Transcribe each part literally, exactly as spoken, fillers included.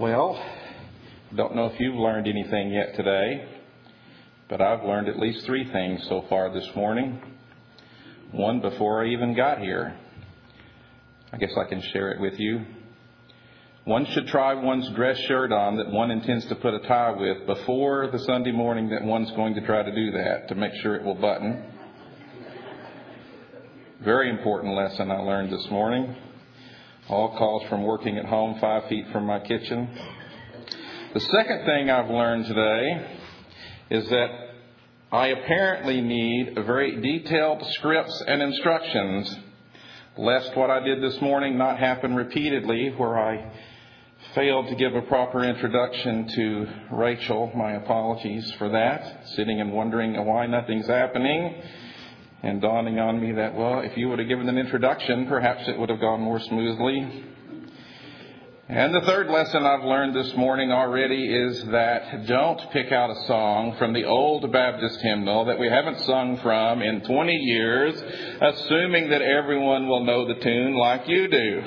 Well, don't know if you've learned anything yet today, but I've learned at least three things so far this morning. One before I even got here. I guess I can share it with you. One should try one's dress shirt on that one intends to put a tie with before the Sunday morning that one's going to try to do that to make sure it will button. Very important lesson I learned this morning. All calls from working at home five feet from my kitchen. The second thing I've learned today is that I apparently need a very detailed scripts and instructions, lest what I did this morning not happen repeatedly, where I failed to give a proper introduction to Rachel. My apologies for that. Sitting and wondering why nothing's happening. And dawning on me that, well, if you would have given an introduction, perhaps it would have gone more smoothly. And the third lesson I've learned this morning already is that don't pick out a song from the old Baptist hymnal that we haven't sung from in twenty years, assuming that everyone will know the tune like you do.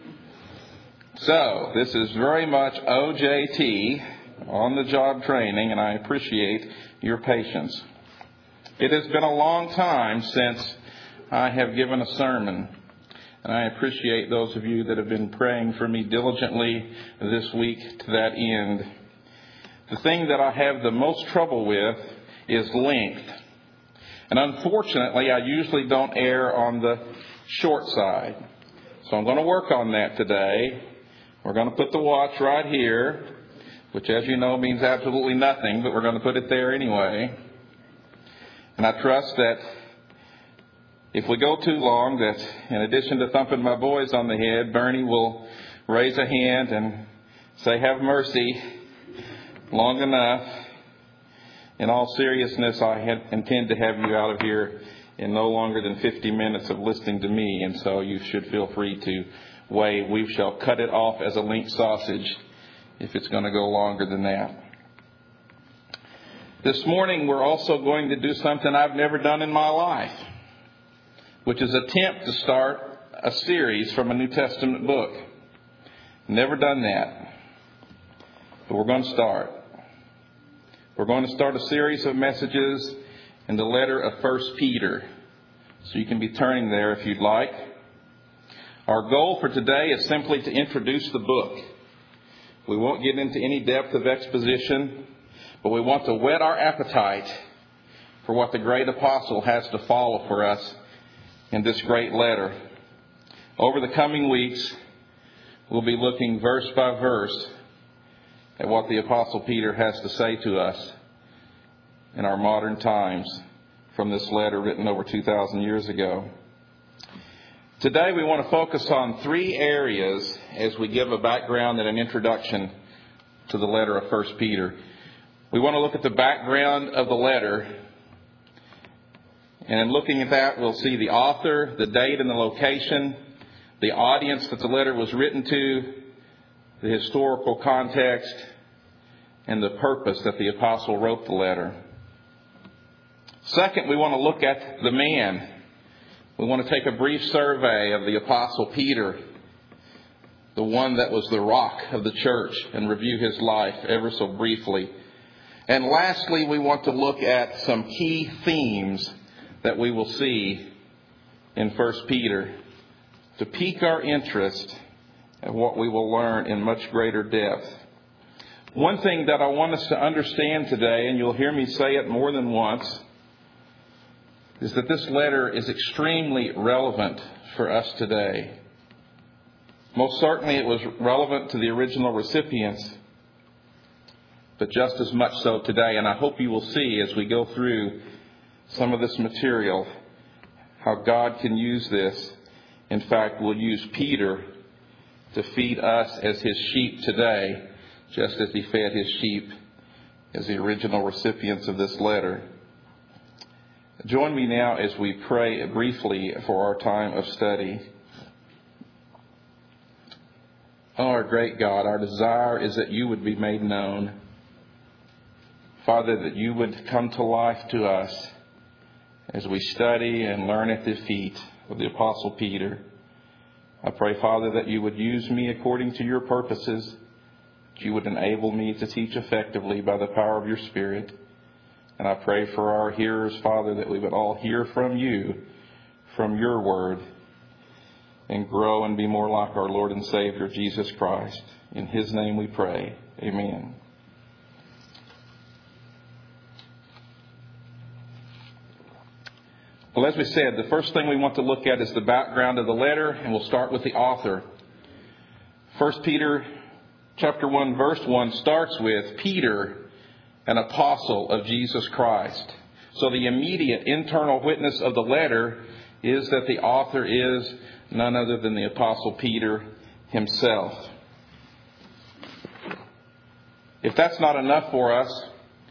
So, this is very much O J T, on-the-job training, and I appreciate your patience. It has been a long time since I have given a sermon, and I appreciate those of you that have been praying for me diligently this week to that end. The thing that I have the most trouble with is length. And unfortunately, I usually don't err on the short side. So I'm going to work on that today. We're going to put the watch right here, which, as you know, means absolutely nothing, but we're going to put it there anyway. And I trust that if we go too long, that in addition to thumping my boys on the head, Bernie will raise a hand and say, "Have mercy," long enough. In all seriousness, I had, intend to have you out of here in no longer than fifty minutes of listening to me, and so you should feel free to wave. We shall cut it off as a link sausage if it's going to go longer than that. This morning, we're also going to do something I've never done in my life, which is attempt to start a series from a New Testament book. Never done that, but we're going to start. We're going to start a series of messages in the letter of First Peter, so you can be turning there if you'd like. Our goal for today is simply to introduce the book. We won't get into any depth of exposition, but we want to whet our appetite for what the great apostle has to follow for us in this great letter. Over the coming weeks, we'll be looking verse by verse at what the apostle Peter has to say to us in our modern times from this letter written over two thousand years ago. Today we want to focus on three areas as we give a background and an introduction to the letter of First Peter. We want to look at the background of the letter. And in looking at that, we'll see the author, the date and the location, the audience that the letter was written to, the historical context, and the purpose that the apostle wrote the letter. Second, we want to look at the man. We want to take a brief survey of the apostle Peter, the one that was the rock of the church, and review his life ever so briefly. And lastly, we want to look at some key themes that we will see in First Peter to pique our interest at what we will learn in much greater depth. One thing that I want us to understand today, and you'll hear me say it more than once, is that this letter is extremely relevant for us today. Most certainly it was relevant to the original recipients, but just as much so today. And I hope you will see as we go through some of this material how God can use this. In fact, we'll use Peter to feed us as his sheep today, just as he fed his sheep as the original recipients of this letter. Join me now as we pray briefly for our time of study. Oh, our great God, our desire is that you would be made known. Father, that you would come to life to us as we study and learn at the feet of the Apostle Peter. I pray, Father, that you would use me according to your purposes, that you would enable me to teach effectively by the power of your Spirit. And I pray for our hearers, Father, that we would all hear from you, from your word, and grow and be more like our Lord and Savior, Jesus Christ. In his name we pray. Amen. Well, as we said, the first thing we want to look at is the background of the letter, and we'll start with the author. First Peter chapter one, verse one starts with Peter, an apostle of Jesus Christ. So the immediate internal witness of the letter is that the author is none other than the apostle Peter himself. If that's not enough for us,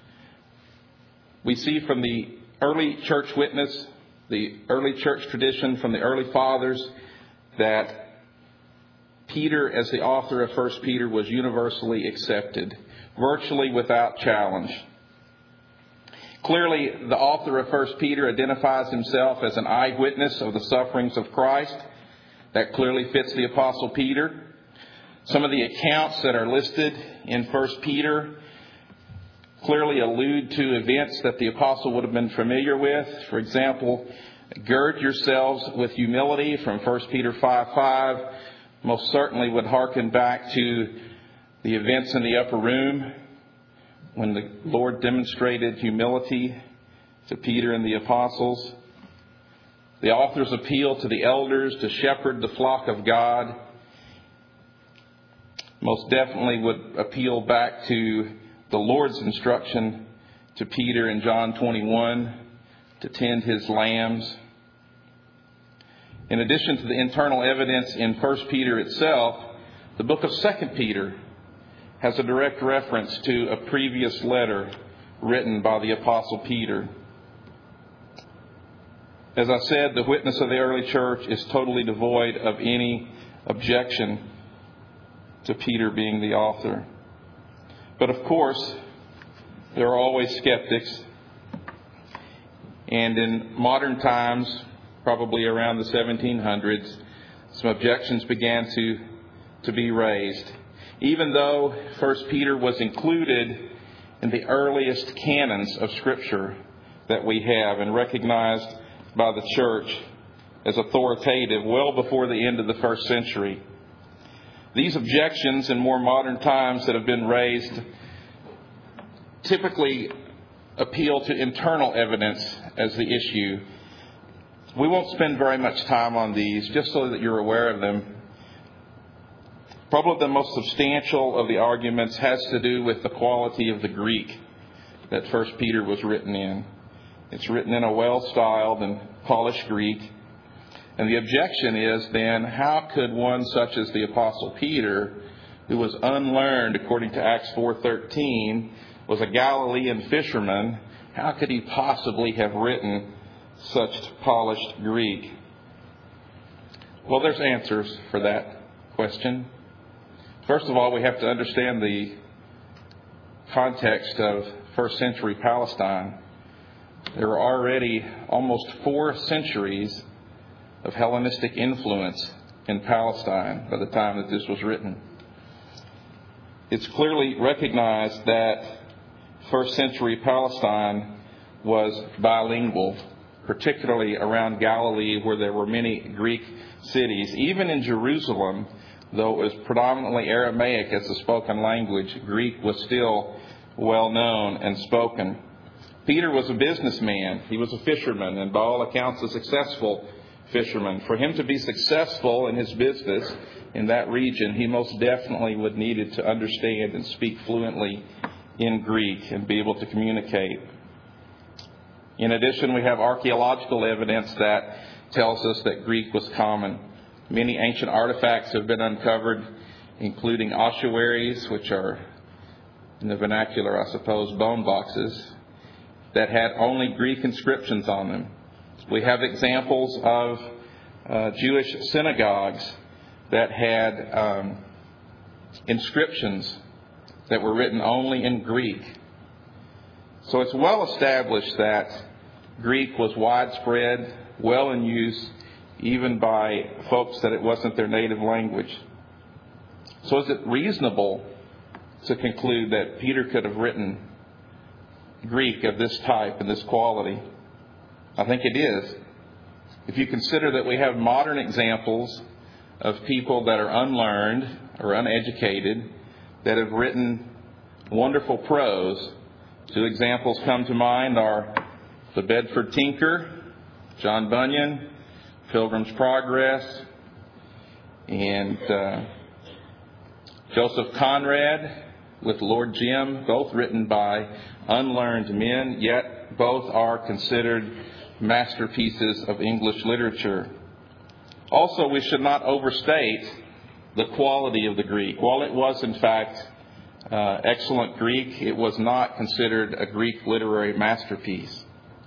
we see from the early church witness, the early church tradition from the early fathers, that Peter, as the author of First Peter, was universally accepted, virtually without challenge. Clearly, the author of First Peter identifies himself as an eyewitness of the sufferings of Christ. That clearly fits the Apostle Peter. Some of the accounts that are listed in First Peter clearly allude to events that the apostle would have been familiar with. For example, gird yourselves with humility from First Peter five five. Most certainly would hearken back to the events in the upper room when the Lord demonstrated humility to Peter and the apostles. The author's appeal to the elders to shepherd the flock of God most definitely would appeal back to the Lord's instruction to Peter in John twenty-one to tend his lambs. In addition to the internal evidence in First Peter itself, the book of Second Peter has a direct reference to a previous letter written by the Apostle Peter. As I said, the witness of the early church is totally devoid of any objection to Peter being the author. But of course, there are always skeptics. And in modern times, probably around the seventeen hundreds, some objections began to, to be raised. Even though First Peter was included in the earliest canons of Scripture that we have and recognized by the church as authoritative well before the end of the first century. These objections in more modern times that have been raised typically appeal to internal evidence as the issue. We won't spend very much time on these, just so that you're aware of them. Probably the most substantial of the arguments has to do with the quality of the Greek that First Peter was written in. It's written in a well-styled and polished Greek. And the objection is then, how could one such as the Apostle Peter, who was unlearned according to Acts four thirteen, was a Galilean fisherman, how could he possibly have written such polished Greek? Well, there's answers for that question. First of all, we have to understand the context of first century Palestine. There were already almost four centuries of Hellenistic influence in Palestine by the time that this was written. It's clearly recognized that first century Palestine was bilingual, particularly around Galilee, where there were many Greek cities. Even in Jerusalem, though it was predominantly Aramaic as the spoken language, Greek was still well known and spoken. Peter was a businessman. He was a fisherman, and by all accounts a successful fisherman. For him to be successful in his business in that region, he most definitely would needed to understand and speak fluently in Greek and be able to communicate. In addition, we have archaeological evidence that tells us that Greek was common. Many ancient artifacts have been uncovered, including ossuaries, which are, in the vernacular, I suppose, bone boxes, that had only Greek inscriptions on them. We have examples of uh, Jewish synagogues that had um, inscriptions that were written only in Greek. So it's well established that Greek was widespread, well in use, even by folks that it wasn't their native language. So is it reasonable to conclude that Peter could have written Greek of this type and this quality. I think it is. If you consider that we have modern examples of people that are unlearned or uneducated that have written wonderful prose. Two examples come to mind are the Bedford Tinker, John Bunyan, Pilgrim's Progress, and uh, Joseph Conrad with Lord Jim, both written by unlearned men, yet both are considered masterpieces of English literature. Also, we should not overstate the quality of the Greek. While it was, in fact, uh, excellent Greek, it was not considered a Greek literary masterpiece.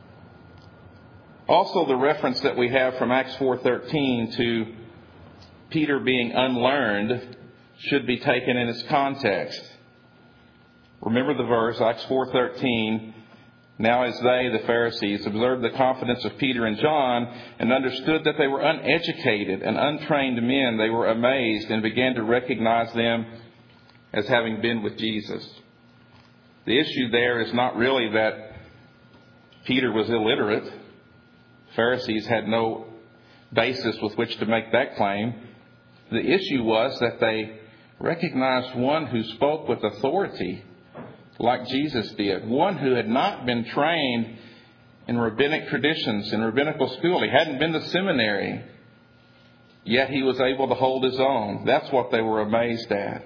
Also, the reference that we have from Acts four thirteen to Peter being unlearned should be taken in its context. Remember the verse, Acts four thirteen, "Now as they, the Pharisees, observed the confidence of Peter and John and understood that they were uneducated and untrained men, they were amazed and began to recognize them as having been with Jesus." The issue there is not really that Peter was illiterate. Pharisees had no basis with which to make that claim. The issue was that they recognized one who spoke with authority like Jesus did, one who had not been trained in rabbinic traditions, in rabbinical school. He hadn't been to seminary, yet he was able to hold his own. That's what they were amazed at.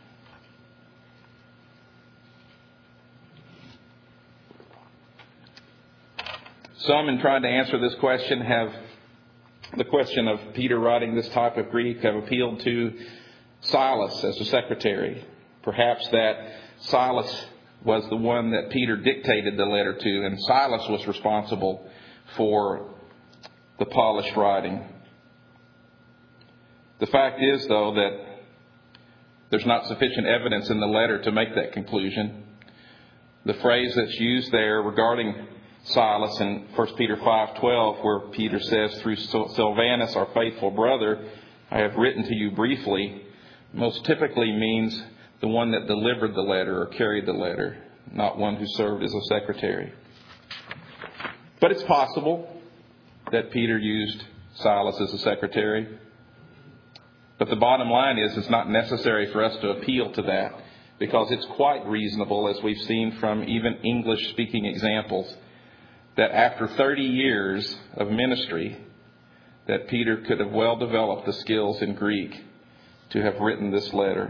Some, in trying to answer this question, have the question of Peter writing this type of Greek, have appealed to Silas as a secretary. Perhaps that Silas was the one that Peter dictated the letter to, and Silas was responsible for the polished writing. The fact is, though, that there's not sufficient evidence in the letter to make that conclusion. The phrase that's used there regarding Silas in First Peter five twelve, where Peter says, "Through Silvanus, our faithful brother, I have written to you briefly," most typically means the one that delivered the letter or carried the letter, not one who served as a secretary. But it's possible that Peter used Silas as a secretary. But the bottom line is, it's not necessary for us to appeal to that, because it's quite reasonable, as we've seen from even English-speaking examples, that after thirty years of ministry, that Peter could have well developed the skills in Greek to have written this letter.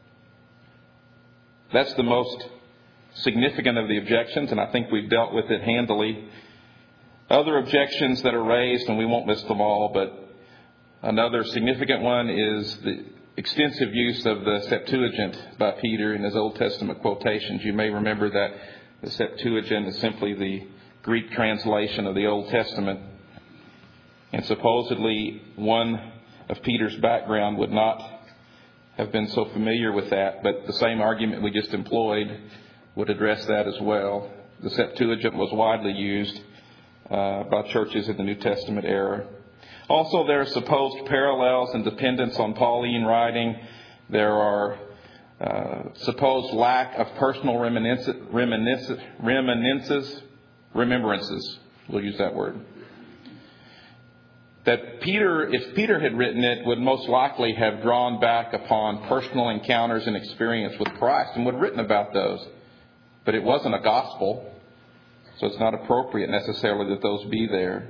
That's the most significant of the objections, and I think we've dealt with it handily. Other objections that are raised, and we won't list them all, but another significant one is the extensive use of the Septuagint by Peter in his Old Testament quotations. You may remember that the Septuagint is simply the Greek translation of the Old Testament. And supposedly one of Peter's background would not have been so familiar with that, but the same argument we just employed would address that as well. The Septuagint was widely used uh, by churches in the New Testament era. Also, there are supposed parallels and dependence on Pauline writing. There are uh, supposed lack of personal reminiscences, reminiscences, reminiscences remembrances, we'll use that word. That Peter, if Peter had written it, would most likely have drawn back upon personal encounters and experience with Christ and would have written about those. But it wasn't a gospel, so it's not appropriate necessarily that those be there.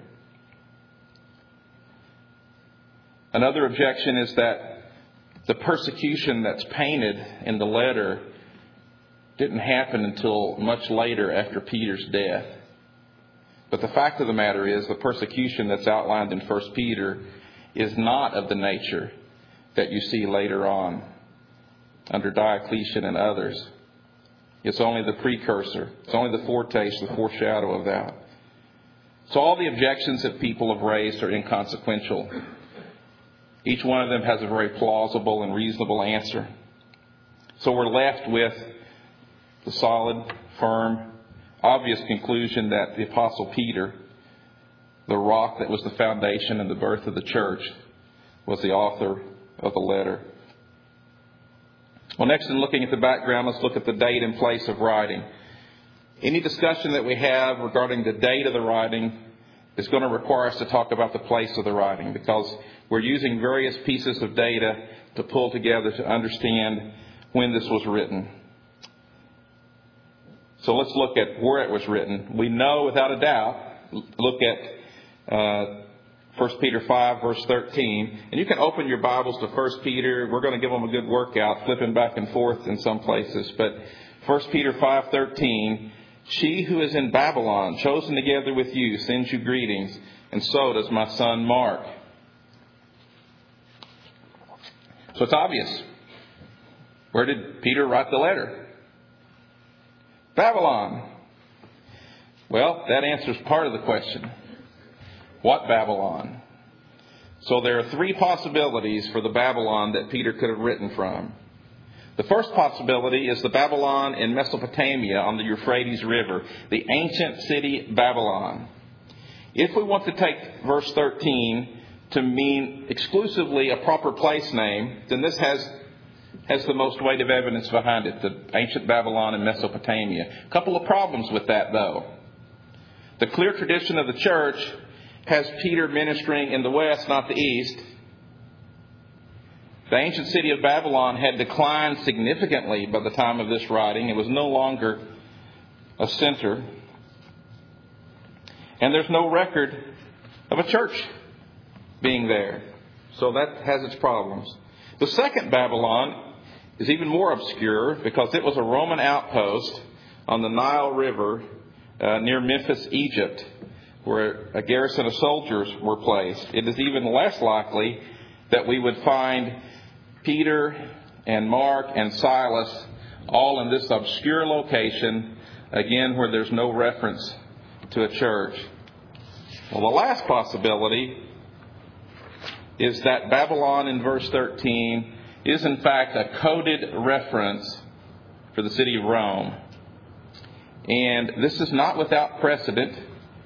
Another objection is that the persecution that's painted in the letter didn't happen until much later after Peter's death. But the fact of the matter is, the persecution that's outlined in First Peter is not of the nature that you see later on under Diocletian and others. It's only the precursor. It's only the foretaste, the foreshadow of that. So all the objections that people have raised are inconsequential. Each one of them has a very plausible and reasonable answer. So we're left with the solid, firm, obvious conclusion that the Apostle Peter, the rock that was the foundation and the birth of the church, was the author of the letter. Well, next in looking at the background, let's look at the date and place of writing. Any discussion that we have regarding the date of the writing is going to require us to talk about the place of the writing, because we're using various pieces of data to pull together to understand when this was written. So let's look at where it was written. We know without a doubt, look at uh, First Peter five, verse thirteen. And you can open your Bibles to First Peter. We're going to give them a good workout, flipping back and forth in some places. But First Peter five thirteen, she who is in Babylon, chosen together with you, sends you greetings, and so does my son Mark. So it's obvious. Where did Peter write the letter? Babylon. Well, that answers part of the question. What Babylon? So there are three possibilities for the Babylon that Peter could have written from. The first possibility is the Babylon in Mesopotamia on the Euphrates River, the ancient city Babylon. If we want to take verse thirteen to mean exclusively a proper place name, then this has, has the most weight of evidence behind it, the ancient Babylon in Mesopotamia. A couple of problems with that, though. The clear tradition of the church has Peter ministering in the west, not the east. The ancient city of Babylon had declined significantly by the time of this writing. It was no longer a center. And there's no record of a church being there. So that has its problems. The second Babylon is even more obscure because it was a Roman outpost on the Nile River uh, near Memphis, Egypt, where a garrison of soldiers were placed. It is even less likely that we would find Peter and Mark and Silas all in this obscure location, again, where there's no reference to a church. Well, the last possibility is that Babylon in verse thirteen is in fact a coded reference for the city of Rome. And this is not without precedent.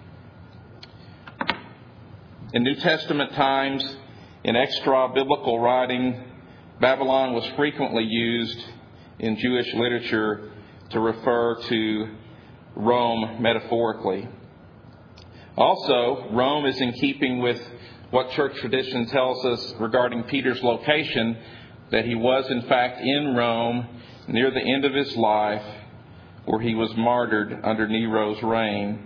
In New Testament times, in extra-biblical writing, Babylon was frequently used in Jewish literature to refer to Rome metaphorically. Also, Rome is in keeping with what church tradition tells us regarding Peter's location, that he was in fact in Rome near the end of his life, where he was martyred under Nero's reign.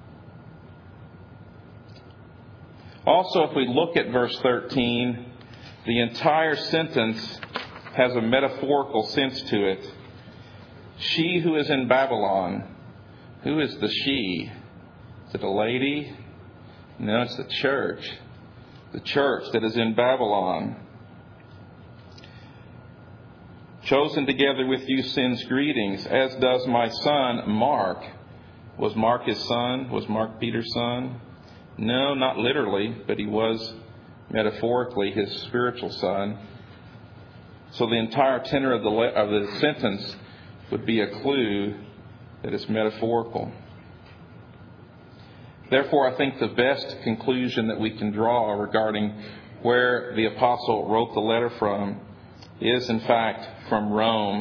Also, if we look at verse thirteen, the entire sentence has a metaphorical sense to it. She who is in Babylon. Who is the she? Is it a lady? No, it's the church. The church that is in Babylon. Chosen together with you sends greetings, as does my son Mark. Was Mark his son? Was Mark Peter's son? No, not literally, but he was metaphorically his spiritual son. So the entire tenor of the le- of the sentence would be a clue that it's metaphorical. Therefore, I think the best conclusion that we can draw regarding where the apostle wrote the letter from is, in fact, from Rome.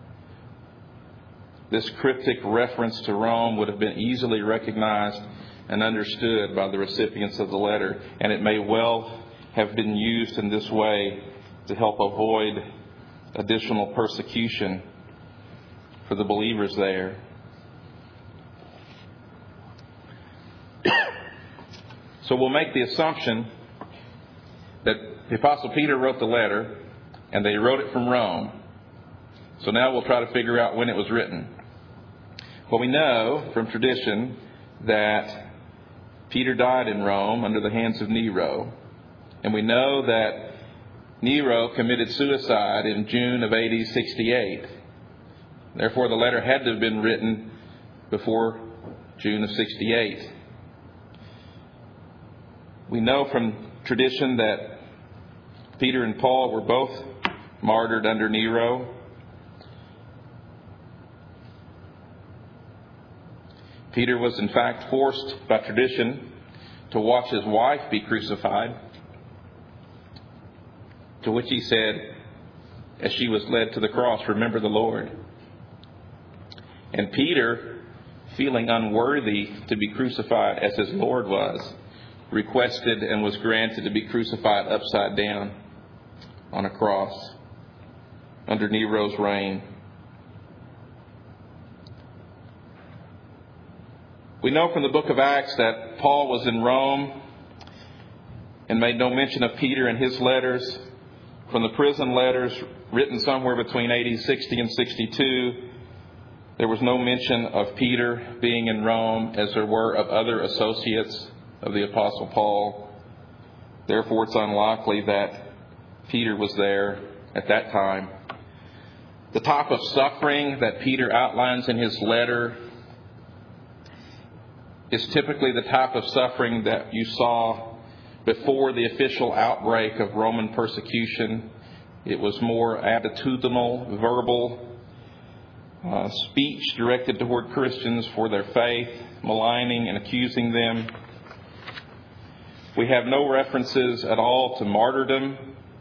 This cryptic reference to Rome would have been easily recognized and understood by the recipients of the letter, and it may well have been used in this way to help avoid additional persecution for the believers there. So we'll make the assumption that the Apostle Peter wrote the letter and they wrote it from Rome. So now we'll try to figure out when it was written. Well, we know from tradition that Peter died in Rome under the hands of Nero. And we know that Nero committed suicide in June of A D sixty-eight. Therefore, the letter had to have been written before June of sixty-eight. We know from tradition that Peter and Paul were both martyred under Nero. Peter was in fact forced by tradition to watch his wife be crucified, to which he said, as she was led to the cross, "Remember the Lord." And Peter, feeling unworthy to be crucified as his Lord was, requested and was granted to be crucified upside down on a cross under Nero's reign. We know from the book of Acts that Paul was in Rome and made no mention of Peter in his letters. From the prison letters written somewhere between A D sixty and sixty-two, there was no mention of Peter being in Rome as there were of other associates of the Apostle Paul. Therefore, it's unlikely that Peter was there at that time. The type of suffering that Peter outlines in his letter is typically the type of suffering that you saw before the official outbreak of Roman persecution. It was more attitudinal, verbal uh, speech directed toward Christians for their faith, maligning and accusing them. We have no references at all to martyrdom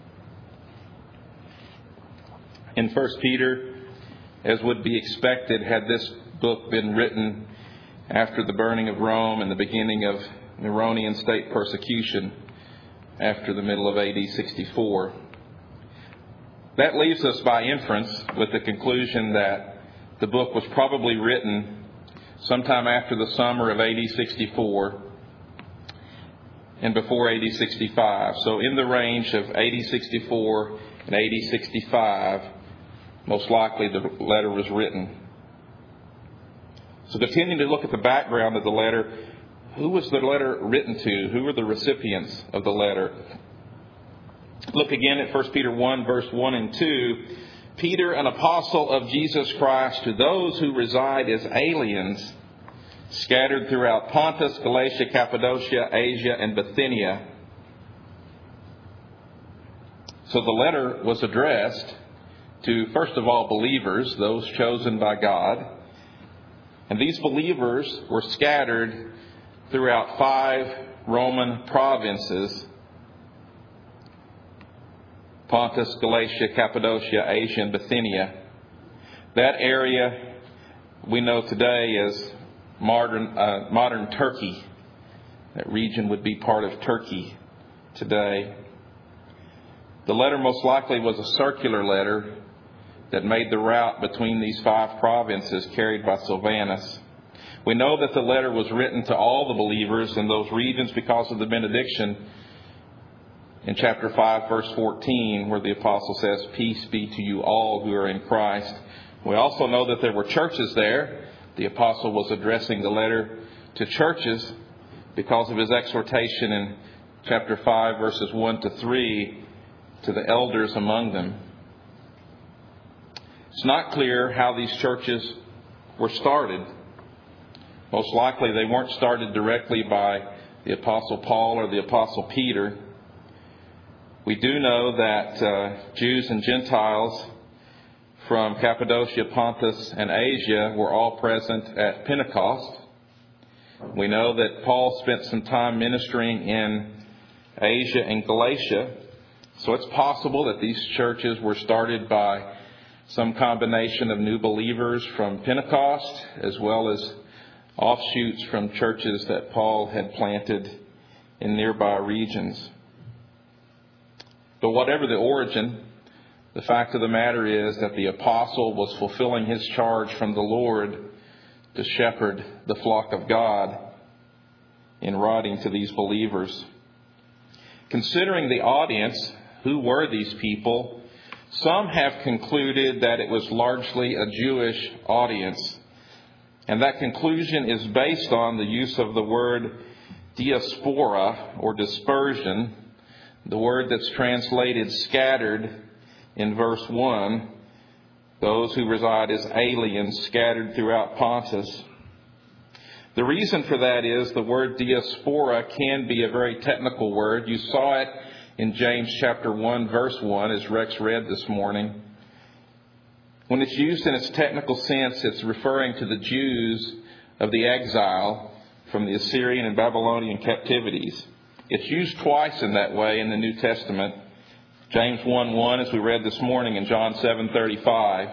in First Peter, as would be expected had this book been written after the burning of Rome and the beginning of Neronian state persecution after the middle of A D sixty-four. That leaves us by inference with the conclusion that the book was probably written sometime after the summer of A D sixty-four and before A D sixty-five. So in the range of A D sixty-four and A D sixty-five, most likely the letter was written. So continuing to look at the background of the letter, who was the letter written to? Who were the recipients of the letter? Look again at First Peter one, verse one and two. Peter, an apostle of Jesus Christ, to those who reside as aliens, scattered throughout Pontus, Galatia, Cappadocia, Asia, and Bithynia. So the letter was addressed to, first of all, believers, those chosen by God. And these believers were scattered throughout five Roman provinces: Pontus, Galatia, Cappadocia, Asia, and Bithynia. That area we know today as modern, uh, modern Turkey. That region would be part of Turkey today. The letter most likely was a circular letter that made the route between these five provinces carried by Silvanus. We know that the letter was written to all the believers in those regions because of the benediction in chapter five, verse fourteen, where the apostle says, "Peace be to you all who are in Christ." We also know that there were churches there. The apostle was addressing the letter to churches because of his exhortation in chapter five, verses one to three, to the elders among them. It's not clear how these churches were started. Most likely they weren't started directly by the Apostle Paul or the Apostle Peter. We do know that uh, Jews and Gentiles from Cappadocia, Pontus, and Asia were all present at Pentecost. We know that Paul spent some time ministering in Asia and Galatia. So it's possible that these churches were started by some combination of new believers from Pentecost, as well as offshoots from churches that Paul had planted in nearby regions. But whatever the origin, the fact of the matter is that the apostle was fulfilling his charge from the Lord to shepherd the flock of God in writing to these believers. Considering the audience, who were these people? Some have concluded that it was largely a Jewish audience. And that conclusion is based on the use of the word diaspora, or dispersion, the word that's translated scattered in verse one, those who reside as aliens scattered throughout Pontus. The reason for that is the word diaspora can be a very technical word. You saw it in James chapter one, verse one, as Rex read this morning. When it's used in its technical sense, it's referring to the Jews of the exile from the Assyrian and Babylonian captivities. It's used twice in that way in the New Testament. James one one, as we read this morning, and John seven thirty-five.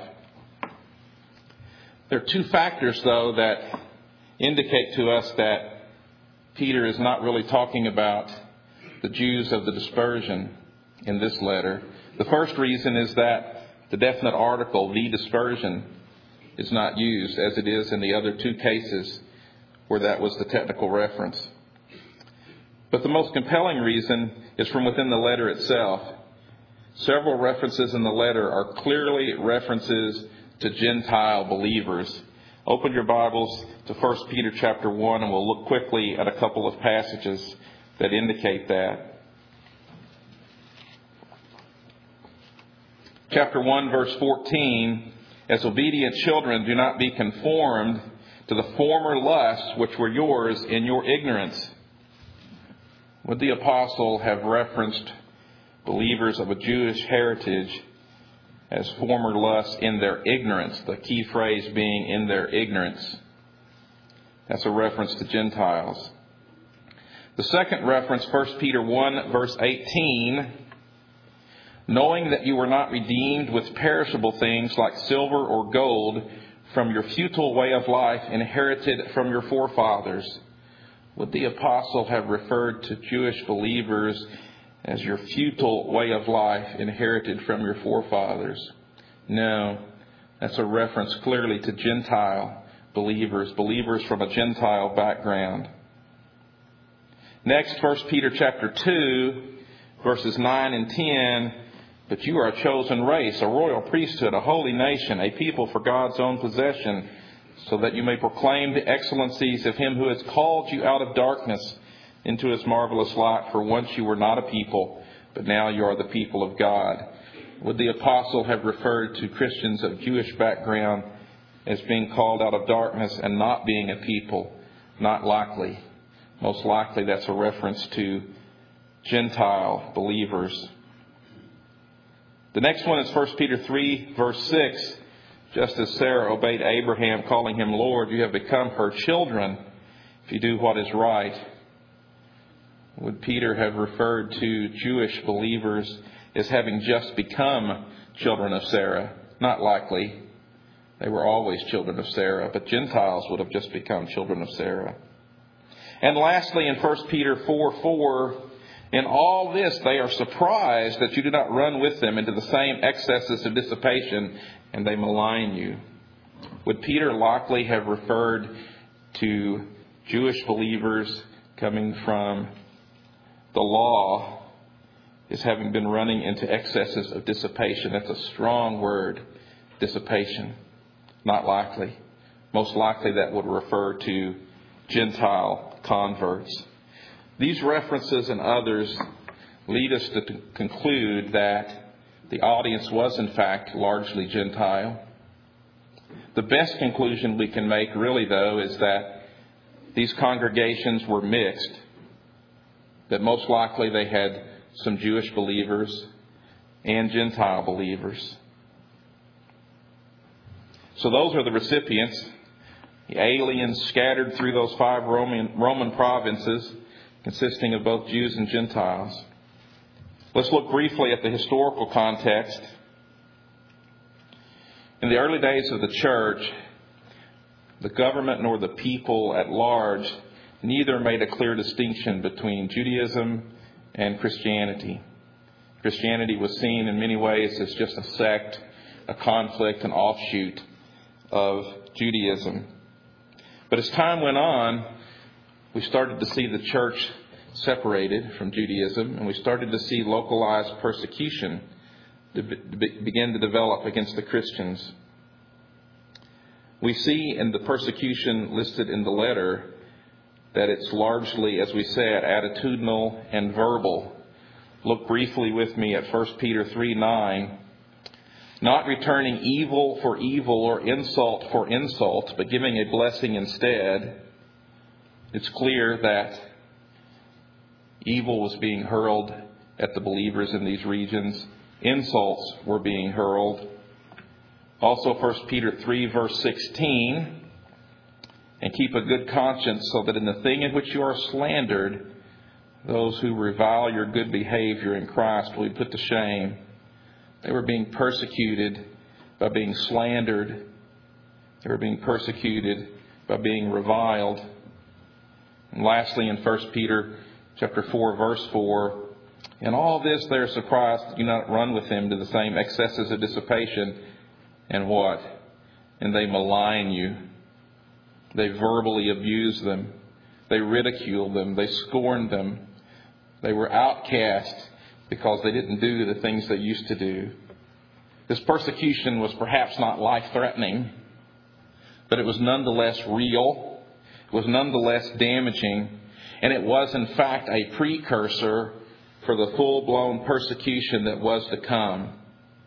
There are two factors, though, that indicate to us that Peter is not really talking about the Jews of the dispersion in this letter. The first reason is that the definite article, the dispersion, is not used as it is in the other two cases where that was the technical reference. But the most compelling reason is from within the letter itself. Several references in the letter are clearly references to Gentile believers. Open your Bibles to First Peter chapter one, and we'll look quickly at a couple of passages that indicate that. Chapter one, verse fourteen, as obedient children, do not be conformed to the former lusts which were yours in your ignorance. Would the apostle have referenced believers of a Jewish heritage as former lusts in their ignorance? The key phrase being in their ignorance. That's a reference to Gentiles. The second reference, First Peter one, verse eighteen, knowing that you were not redeemed with perishable things like silver or gold from your futile way of life inherited from your forefathers. Would the apostle have referred to Jewish believers as your futile way of life inherited from your forefathers? No, that's a reference clearly to Gentile believers, believers from a Gentile background. Next, First Peter chapter two, verses nine and ten. But you are a chosen race, a royal priesthood, a holy nation, a people for God's own possession, so that you may proclaim the excellencies of Him who has called you out of darkness into His marvelous light. For once you were not a people, but now you are the people of God. Would the apostle have referred to Christians of Jewish background as being called out of darkness and not being a people? Not likely. Most likely that's a reference to Gentile believers. The next one is First Peter three, verse six. Just as Sarah obeyed Abraham, calling him Lord, you have become her children if you do what is right. Would Peter have referred to Jewish believers as having just become children of Sarah? Not likely. They were always children of Sarah, but Gentiles would have just become children of Sarah. And lastly, in First Peter four four, in all this they are surprised that you do not run with them into the same excesses of dissipation, and they malign you. Would Peter likely have referred to Jewish believers coming from the law as having been running into excesses of dissipation? That's a strong word, dissipation. Not likely. Most likely that would refer to Gentile converts. These references and others lead us to conclude that the audience was in fact largely Gentile. The best conclusion we can make really, though, is that these congregations were mixed, that most likely they had some Jewish believers and Gentile believers. So those are the recipients, the aliens scattered through those five Roman, Roman provinces, consisting of both Jews and Gentiles. Let's look briefly at the historical context. In the early days of the church, the government nor the people at large neither made a clear distinction between Judaism and Christianity. Christianity was seen in many ways as just a sect, a conflict, an offshoot of Judaism. But as time went on, we started to see the church separated from Judaism, and we started to see localized persecution to begin to develop against the Christians. We see in the persecution listed in the letter that it's largely, as we said, attitudinal and verbal. Look briefly with me at First Peter three nine. Not returning evil for evil or insult for insult, but giving a blessing instead. It's clear that evil was being hurled at the believers in these regions. Insults were being hurled. Also, First Peter three, verse sixteen. And keep a good conscience, so that in the thing in which you are slandered, Those who revile your good behavior in Christ will be put to shame. They were being persecuted by being slandered. They were being persecuted by being reviled. And lastly, in First Peter chapter four, verse four, in all this they are surprised that you not run with them to the same excesses of dissipation. And what? And they malign you. They verbally abuse them. They ridicule them. They scorn them. They were outcast because they didn't do the things they used to do. This persecution was perhaps not life-threatening, but it was nonetheless real. It was nonetheless damaging. And it was, in fact, a precursor for the full-blown persecution that was to come.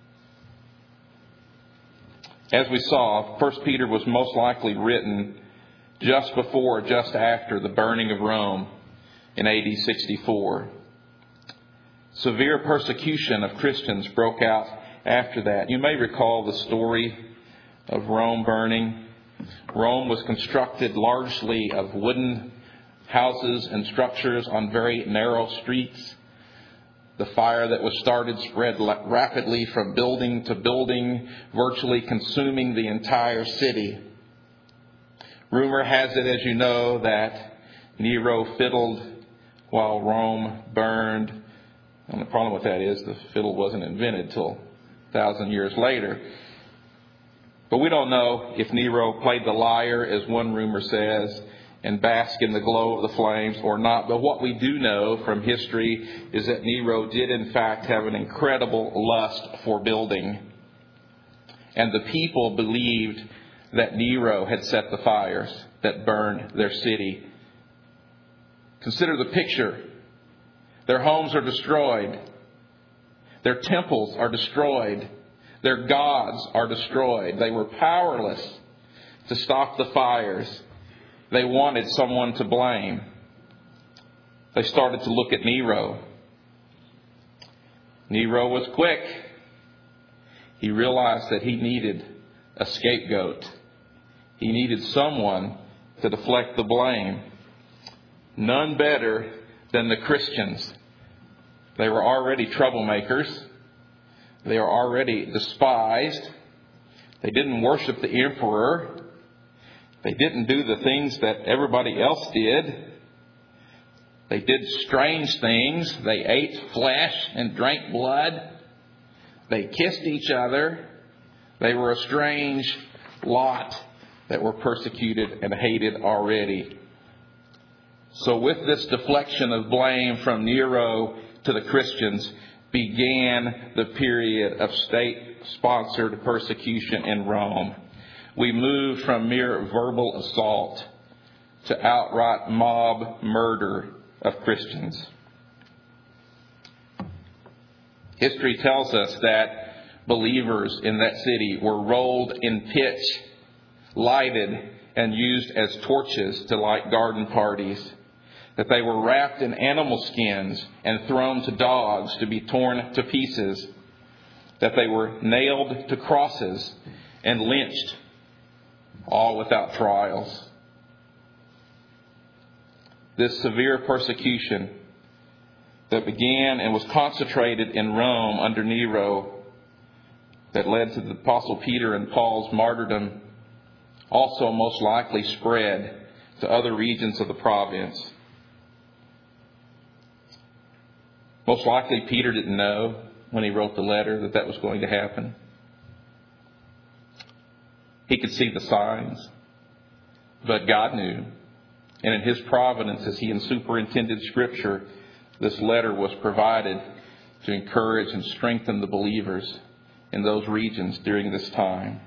As we saw, First Peter was most likely written just before or just after the burning of Rome in A D sixty-four. Severe persecution of Christians broke out after that. You may recall the story of Rome burning. Rome was constructed largely of wooden houses and structures on very narrow streets. The fire that was started spread rapidly from building to building, virtually consuming the entire city. Rumor has it, as you know, that Nero fiddled while Rome burned. And the problem with that is the fiddle wasn't invented till a thousand years later. But we don't know if Nero played the lyre, as one rumor says, and bask in the glow of the flames or not. But what we do know from history is that Nero did in fact have an incredible lust for building. And the people believed that Nero had set the fires that burned their city. Consider the picture. Their homes are destroyed. Their temples are destroyed. Their gods are destroyed. They were powerless to stop the fires. They wanted someone to blame. They started to look at Nero. Nero was quick. He realized that he needed a scapegoat. He needed someone to deflect the blame. None better than the Christians. They were already troublemakers. They are already despised. They didn't worship the emperor. They didn't do the things that everybody else did. They did strange things. They ate flesh and drank blood. They kissed each other. They were a strange lot that were persecuted and hated already. So with this deflection of blame from Nero to the Christians began the period of state-sponsored persecution in Rome. We moved from mere verbal assault to outright mob murder of Christians. History tells us that believers in that city were rolled in pitch, lighted, and used as torches to light garden parties. That they were wrapped in animal skins and thrown to dogs to be torn to pieces. That they were nailed to crosses and lynched, all without trials. This severe persecution that began and was concentrated in Rome under Nero, that led to the Apostle Peter and Paul's martyrdom, also most likely spread to other regions of the province. Most likely Peter didn't know when he wrote the letter that that was going to happen. He could see the signs, but God knew. And in His providence, as He superintended Scripture, this letter was provided to encourage and strengthen the believers in those regions during this time.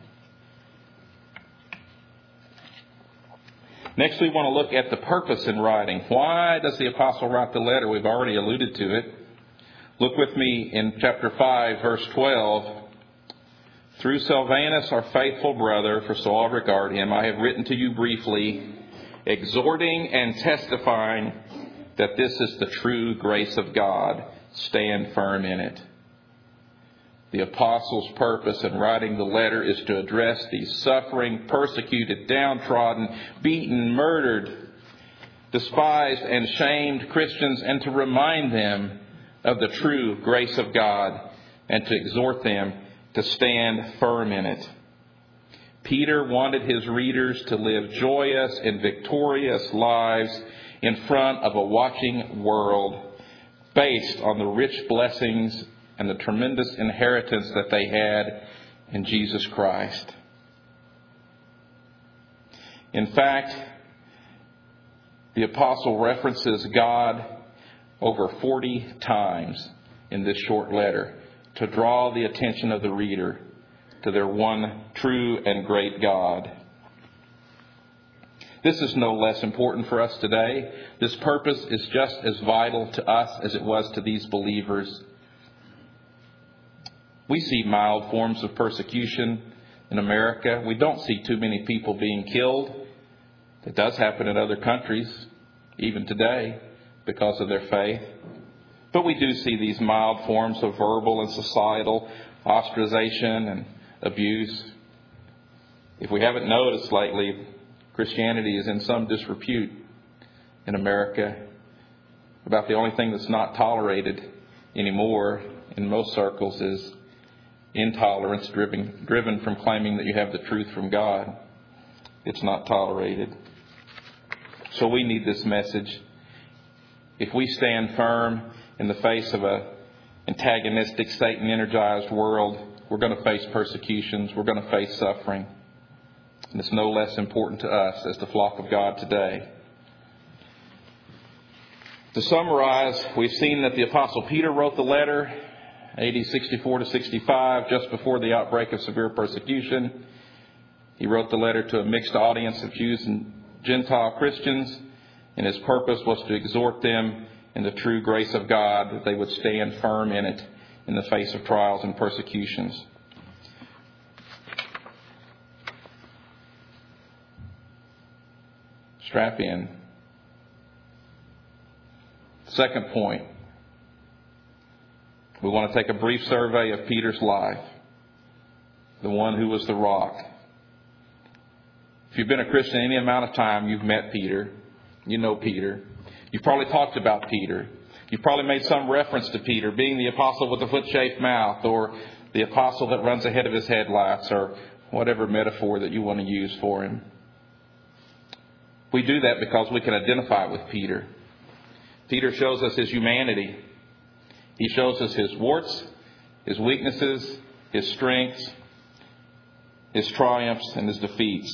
Next, we want to look at the purpose in writing. Why does the apostle write the letter? We've already alluded to it. Look with me in chapter five, verse twelve. Through Silvanus, our faithful brother, for so I regard him, I have written to you briefly, exhorting and testifying that this is the true grace of God. Stand firm in it. The apostle's purpose in writing the letter is to address these suffering, persecuted, downtrodden, beaten, murdered, despised and shamed Christians, and to remind them of the true grace of God and to exhort them to stand firm in it. Peter wanted his readers to live joyous and victorious lives in front of a watching world based on the rich blessings and the tremendous inheritance that they had in Jesus Christ. In fact, the apostle references God over forty times in this short letter to draw the attention of the reader to their one true and great God. This is no less important for us today. This purpose is just as vital to us as it was to these believers. We see mild forms of persecution in America. We don't see too many people being killed. It does happen in other countries, even today, because of their faith. But we do see these mild forms of verbal and societal ostracization and abuse. If we haven't noticed lately, Christianity is in some disrepute in America. About the only thing that's not tolerated anymore in most circles is intolerance driven, driven from claiming that you have the truth from God. It's not tolerated. So we need this message. If we stand firm in the face of an antagonistic, Satan-energized world, we're going to face persecutions. We're going to face suffering. And it's no less important to us as the flock of God today. To summarize, we've seen that the Apostle Peter wrote the letter, A D sixty-four to sixty-five, just before the outbreak of severe persecution. He wrote the letter to a mixed audience of Jews and Gentile Christians, and his purpose was to exhort them in the true grace of God, that they would stand firm in it in the face of trials and persecutions. Strap in. Second point. We want to take a brief survey of Peter's life, the one who was the rock. If you've been a Christian any amount of time, you've met Peter. You know Peter. You've probably talked about Peter. You've probably made some reference to Peter being the apostle with the foot-shaped mouth, or the apostle that runs ahead of his headlights, or whatever metaphor that you want to use for him. We do that because we can identify with Peter. Peter shows us his humanity. He shows us his warts, his weaknesses, his strengths, his triumphs, and his defeats.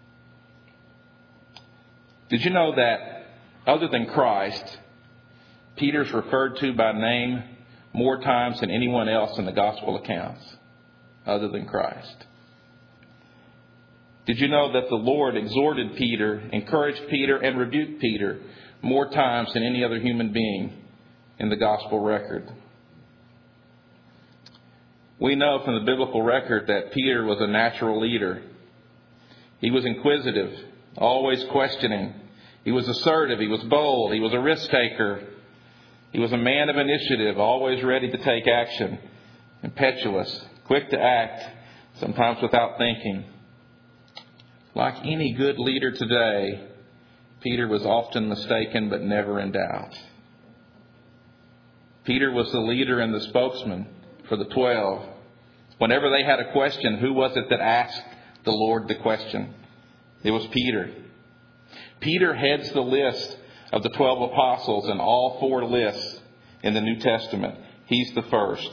Did you know that other than Christ, Peter's referred to by name more times than anyone else in the gospel accounts, other than Christ? Did you know that the Lord exhorted Peter, encouraged Peter, and rebuked Peter more times than any other human being in the gospel record? We know from the biblical record that Peter was a natural leader. He was inquisitive, always questioning. He was assertive. He was bold. He was a risk taker. He was a man of initiative, always ready to take action, impetuous, quick to act, sometimes without thinking. Like any good leader today, Peter was often mistaken but never in doubt. Peter was the leader and the spokesman for the twelve. Whenever they had a question, who was it that asked the Lord the question? It was Peter. Peter heads the list of the twelve apostles in all four lists in the New Testament. He's the first.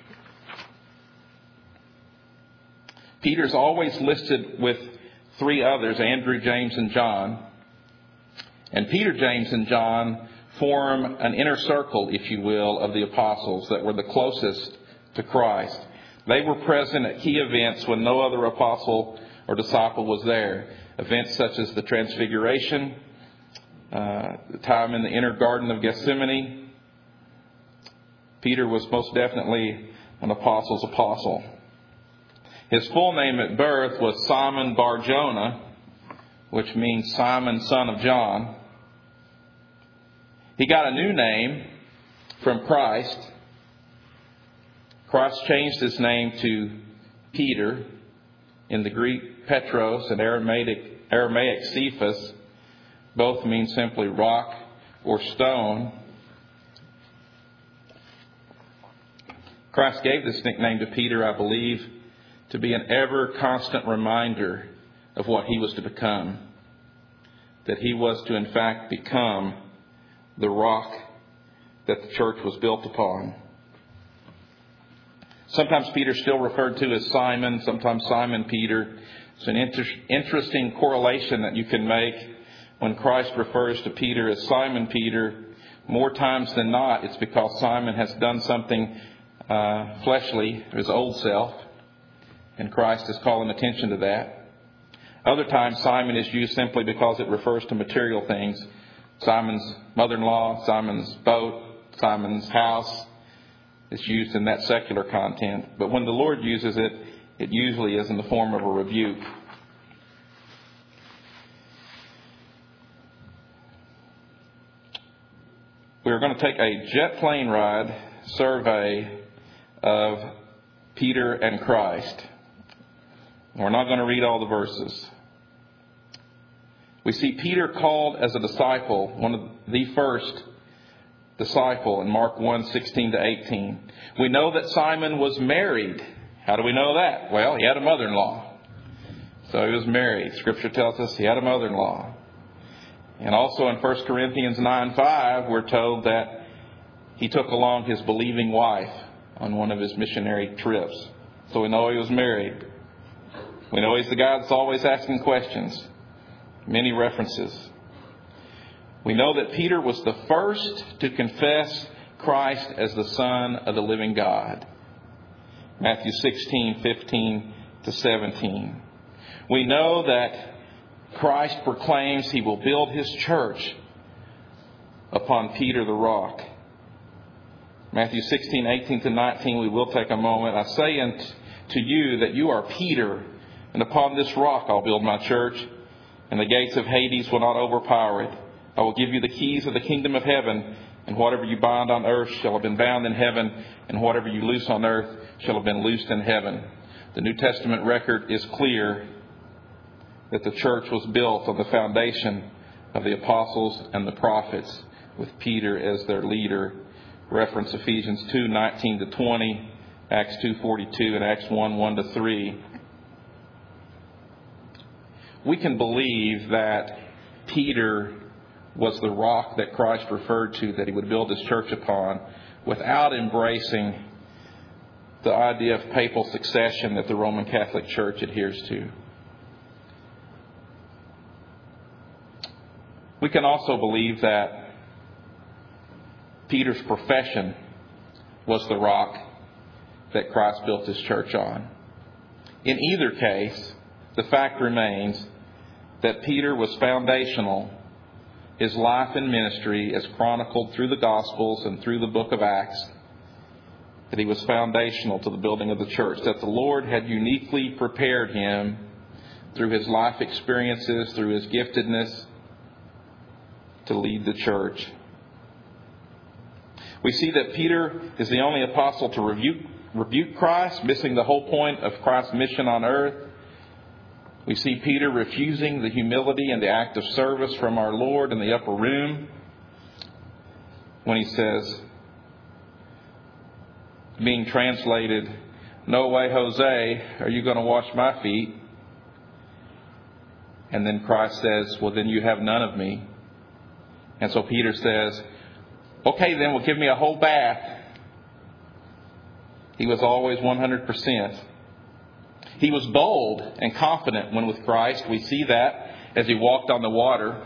Peter's always listed with three others, Andrew, James, and John. And Peter, James, and John form an inner circle, if you will, of the apostles that were the closest to Christ. They were present at key events when no other apostle or disciple was there. Events such as the Transfiguration, uh, the time in the inner Garden of Gethsemane. Peter was most definitely an apostle's apostle. His full name at birth was Simon Bar-Jonah, which means Simon, son of John. He got a new name from Christ. Christ changed his name to Peter, in the Greek Petros and Aramaic, Aramaic Cephas. Both mean simply rock or stone. Christ gave this nickname to Peter, I believe, to be an ever constant reminder of what he was to become. That he was to, in fact, become the rock that the church was built upon. Sometimes Peter's still referred to as Simon, sometimes Simon Peter. It's an inter- interesting correlation that you can make when Christ refers to Peter as Simon Peter. More times than not, it's because Simon has done something uh, fleshly, his old self, and Christ is calling attention to that. Other times, Simon is used simply because it refers to material things. Simon's mother-in-law, Simon's boat, Simon's house. It's used in that secular content. But when the Lord uses it, it usually is in the form of a rebuke. We're going to take a jet plane ride survey of Peter and Christ. We're not going to read all the verses. We see Peter called as a disciple, one of the first disciple in Mark one, sixteen to eighteen. We know that Simon was married. How do we know that? Well, he had a mother-in-law. So he was married. Scripture tells us he had a mother-in-law. And also in First Corinthians nine five, we're told that he took along his believing wife on one of his missionary trips. So we know he was married. We know he's the guy that's always asking questions. Many references. We know that Peter was the first to confess Christ as the Son of the living God. Matthew sixteen, fifteen to seventeen. We know that Christ proclaims he will build his church upon Peter the rock. Matthew sixteen, eighteen to nineteen, we will take a moment. I say unto you that you are Peter, and upon this rock I'll build my church, and the gates of Hades will not overpower it. I will give you the keys of the kingdom of heaven, and whatever you bind on earth shall have been bound in heaven, and whatever you loose on earth shall have been loosed in heaven. The New Testament record is clear that the church was built on the foundation of the apostles and the prophets, with Peter as their leader. Reference Ephesians two, nineteen to twenty, Acts two, forty-two, and Acts one, one to three. We can believe that Peter was the rock that Christ referred to, that he would build his church upon, without embracing the idea of papal succession that the Roman Catholic Church adheres to. We can also believe that Peter's profession was the rock that Christ built his church on. In either case, the fact remains that Peter was foundational. His life and ministry, as chronicled through the Gospels and through the book of Acts, that he was foundational to the building of the church, that the Lord had uniquely prepared him through his life experiences, through his giftedness, to lead the church. We see that Peter is the only apostle to rebuke, rebuke Christ, missing the whole point of Christ's mission on earth. We see Peter refusing the humility and the act of service from our Lord in the upper room when he says, being translated, "No way, Jose, are you going to wash my feet?" And then Christ says, "Well, then you have none of me." And so Peter says, "Okay, then, well, give me a whole bath." He was always one hundred percent. He was bold and confident when with Christ. We see that as he walked on the water.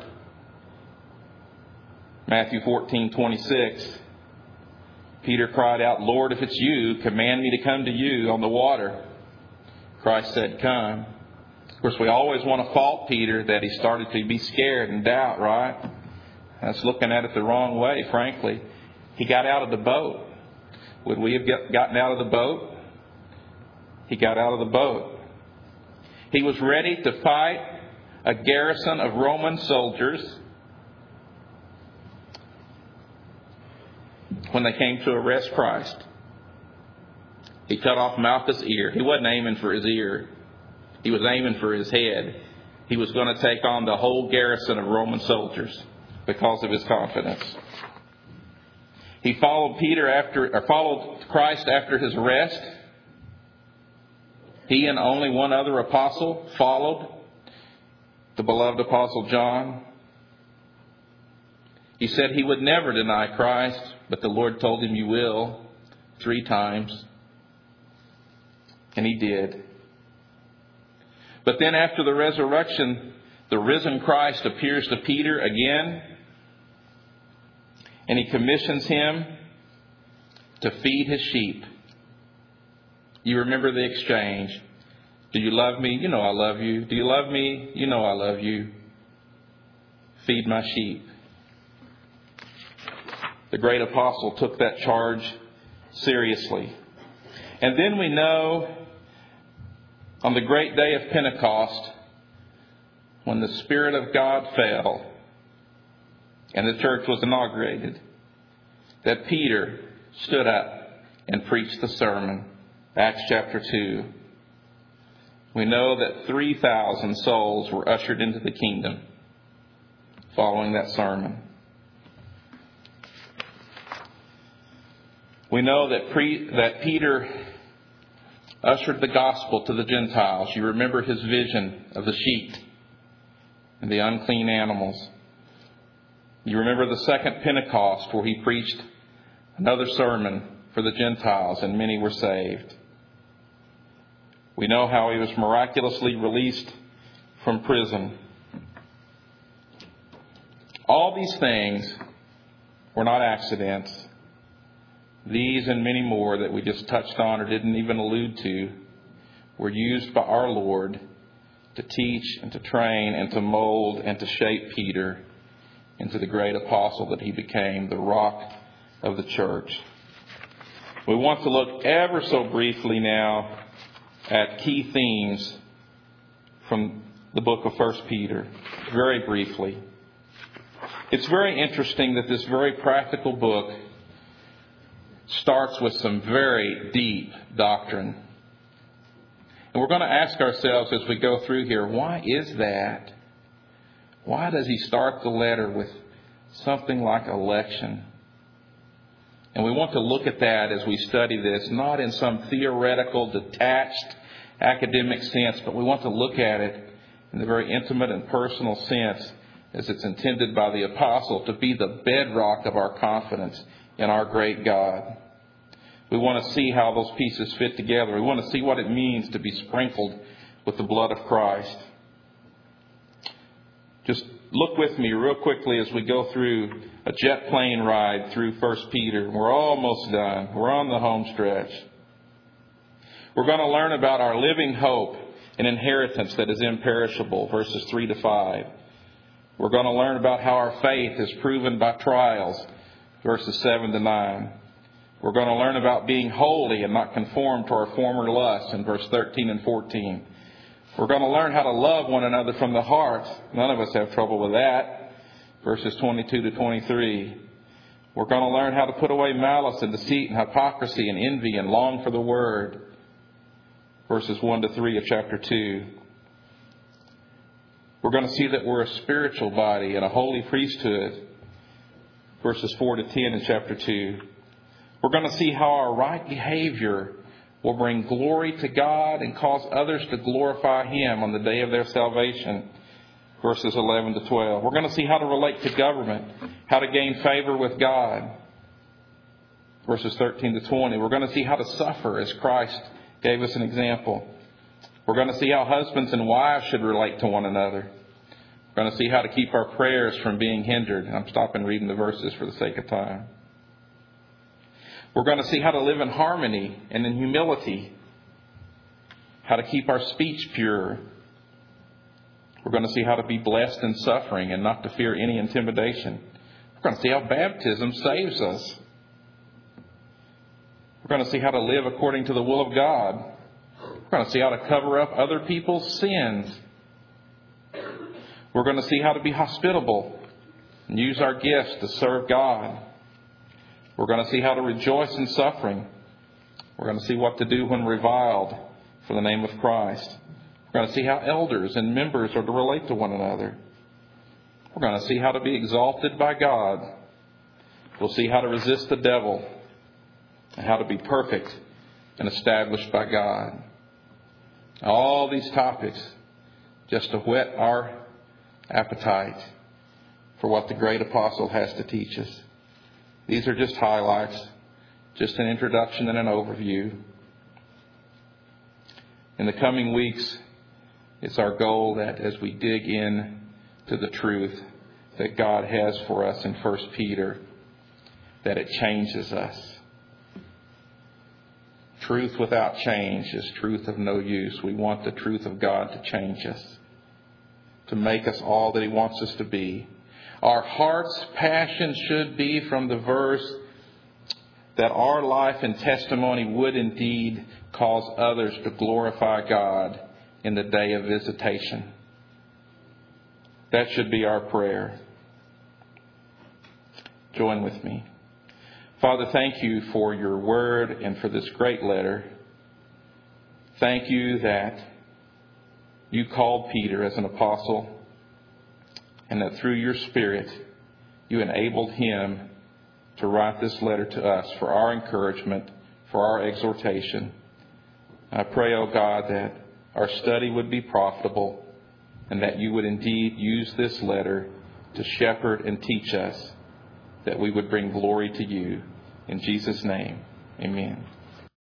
Matthew fourteen, twenty-six. Peter cried out, "Lord, if it's you, command me to come to you on the water." Christ said, "Come." Of course, we always want to fault Peter that he started to be scared and doubt, right? That's looking at it the wrong way, frankly. He got out of the boat. Would we have gotten out of the boat? He got out of the boat. He was ready to fight a garrison of Roman soldiers when they came to arrest Christ. He cut off Malchus' ear. He wasn't aiming for his ear. He was aiming for his head. he was going to take on the whole garrison of Roman soldiers because of his confidence. He followed Peter after, or followed Christ after his arrest. He and only one other apostle followed, the beloved apostle John. He said he would never deny Christ, but the Lord told him, "You will," three times. And he did. But then after the resurrection, the risen Christ appears to Peter again, and he commissions him to feed his sheep. You remember the exchange. Do you love me? You know I love you. Do you love me? You know I love you. Feed my sheep. The great apostle took that charge seriously. And then we know on the great day of Pentecost, when the Spirit of God fell and the church was inaugurated, that Peter stood up and preached the sermon. Acts chapter two. We know that three thousand souls were ushered into the kingdom following that sermon. We know that, pre, that Peter ushered the gospel to the Gentiles. You remember his vision of the sheep and the unclean animals. You remember the second Pentecost where he preached another sermon for the Gentiles and many were saved. We know how he was miraculously released from prison. All these things were not accidents. These and many more that we just touched on or didn't even allude to were used by our Lord to teach and to train and to mold and to shape Peter into the great apostle that he became, the rock of the church. We want to look ever so briefly now at key themes from the book of First Peter, very briefly. It's very interesting that this very practical book starts with some very deep doctrine. And we're going to ask ourselves as we go through here, why is that? Why does he start the letter with something like election? And we want to look at that as we study this, not in some theoretical, detached, academic sense, but we want to look at it in the very intimate and personal sense as it's intended by the apostle to be the bedrock of our confidence in our great God. We want to see how those pieces fit together. We want to see what it means to be sprinkled with the blood of Christ. Just look with me real quickly as we go through a jet plane ride through First Peter. We're almost done. We're on the home stretch. We're going to learn about our living hope and inheritance that is imperishable, verses three to five. We're going to learn about how our faith is proven by trials, verses seven to nine. We're going to learn about being holy and not conformed to our former lusts in verse thirteen and fourteen. We're going to learn how to love one another from the heart. None of us have trouble with that. Verses twenty-two to twenty-three. We're going to learn how to put away malice and deceit and hypocrisy and envy and long for the word. Verses one to three of chapter two. We're going to see that we're a spiritual body and a holy priesthood. Verses four to ten in chapter two. We're going to see how our right behavior will bring glory to God and cause others to glorify Him on the day of their salvation. Verses eleven to twelve. We're going to see how to relate to government, how to gain favor with God. Verses thirteen to twenty. We're going to see how to suffer as Christ gave us an example. We're going to see how husbands and wives should relate to one another. We're going to see how to keep our prayers from being hindered. I'm stopping reading the verses for the sake of time. We're going to see how to live in harmony and in humility. How to keep our speech pure. We're going to see how to be blessed in suffering and not to fear any intimidation. We're going to see how baptism saves us. We're going to see how to live according to the will of God. We're going to see how to cover up other people's sins. We're going to see how to be hospitable and use our gifts to serve God. We're going to see how to rejoice in suffering. We're going to see what to do when reviled for the name of Christ. We're going to see how elders and members are to relate to one another. We're going to see how to be exalted by God. We'll see how to resist the devil and how to be perfect and established by God. All these topics just to whet our appetite for what the great apostle has to teach us. These are just highlights, just an introduction and an overview. In the coming weeks, it's our goal that as we dig in to the truth that God has for us in First Peter, that it changes us. Truth without change is truth of no use. We want the truth of God to change us, to make us all that He wants us to be. Our heart's passion should be from the verse that our life and testimony would indeed cause others to glorify God in the day of visitation. That should be our prayer. Join with me. Father, thank you for your word and for this great letter. Thank you that you called Peter as an apostle and that through your Spirit you enabled him to write this letter to us for our encouragement, for our exhortation. I pray, O God, that our study would be profitable and that you would indeed use this letter to shepherd and teach us, that we would bring glory to you. In Jesus' name, amen.